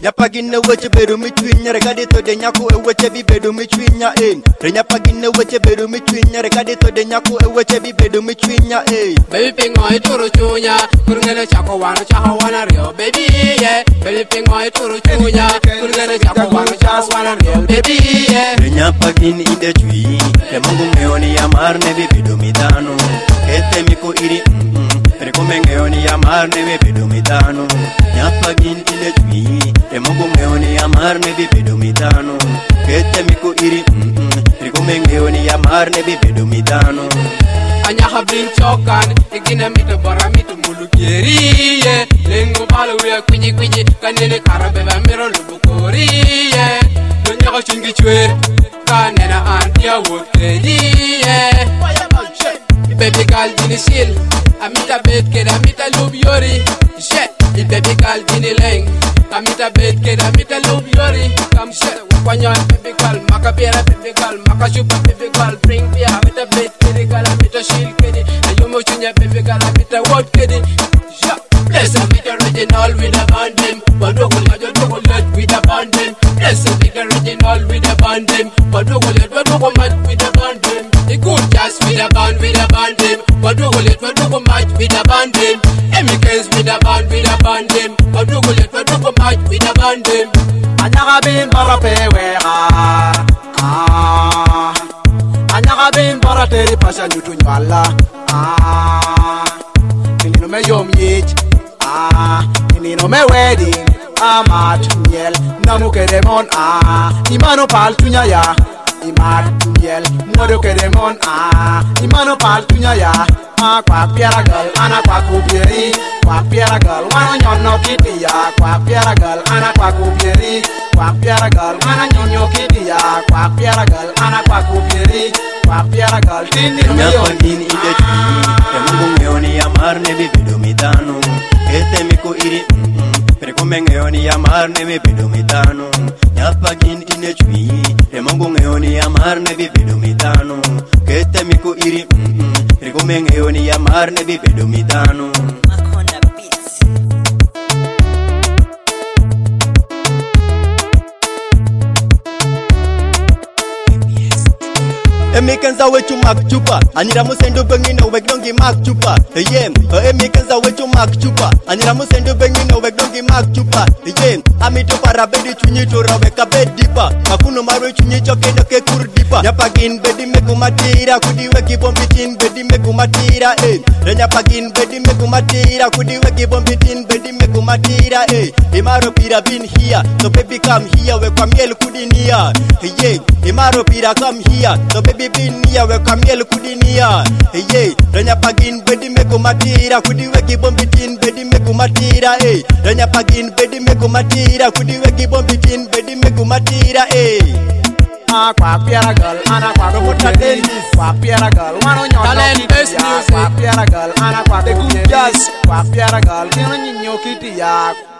Nyapagine weche bedu mitwinya regadi to de nyako e weche bi bedu mitwinya Nyapagine weche bedu mitwinya regadi to de nyako e weche bi bedu mitwinya Baby pingo ituru chunya kurngene chako wana rio baby yeah baby pingo ituru chunya kurngene chako wana rio baby yeah Nyapagine ide chui te mungu meoni ya marne bi bedu midano kete miko iri Rekomengeoni ya marne bi bedu midano Nyapagine ide chui te mungu meoni ya marne bi bedu midano kete miko iri Rekomengeoni ya marne bi bedu midano Anya habrin chokan igina mito bara mito mulukeri ye lengo balu ya kwiji kanene karabe ba miro lubukori ye dunya ko chingi chwe kanena antia woteri ye baby girl dini sil amita bet keda amita lub yori she baby girl dini leng amita bet keda amita lub yori come she wanyon baby girl makabera baby girl makashupa baby girl bring beer amita bet keda girl amita shil kedi ayomo chunya baby girl amita what kedi bless a bit original with a bandem badogo let with a bandem bless a bit original with a bandem badogo mat with a bandem the good jazz with a bandem badogo match with a bandem Emikens with a bandem badogo match with a bandem Anyaga bin barape wera Anyaga bin barateri pasha nyutu nywala Kinino me yom yich Kinino me wedding Amat miel Namu kedemon Imano pal tunya ya Imat miel Mwodo kedemon Imano pal tunya ya Kwa piera girl Ana kwa kupieri Kwa piera girl Wano nyono kiti ya Kwa piera girl Ana kwa kupieri Kwa piera girl Ana nyonyo kiti ya Kwa piera girl Ana kwa kupieri Kwa piera girl Tini Nyapagine ide chui te mungu meoni ya marne bi bedu midano kete miko iri Rekomengeoni ya marne bi bedu midano Nyapagine ide chui te mungu meoni ya marne bi bedu midano kete miko iri Rekomengeoni ya marne bi bedu midano Emikenza wechu mak chupa Anira musendo bengina wegdongi mak chupa Emikenza wechu mak chupa Anira musendo bengina wegdongi mak chupa Amito para bedi chunyi tora weka bedipa Makuno marwe chunyi chokenda ke kurdipa Nyapagine bedi mekumatira Kudi weki bombitin bedi mekumatira Nyapagine bedi mekumatira Kudi weki bombitin bedi mekumatira Imaro pira bin here So baby come here wekwa miel kudinia Imaro pira come here So baby bin here wekwa miel kudinia Nyapagine bedi mekumatira Kudi weki bombitin bedi mekumatira Nyapagine bedi mekumatira Kudi weki bombitin bedi mekumatira Kwa piera girl Ana kwa kupieri Kwa piera girl Wano nyono kiti ya Kwa piera girl Ana kwa kupieri Kwa piera girl Kino nyinyo kiti ya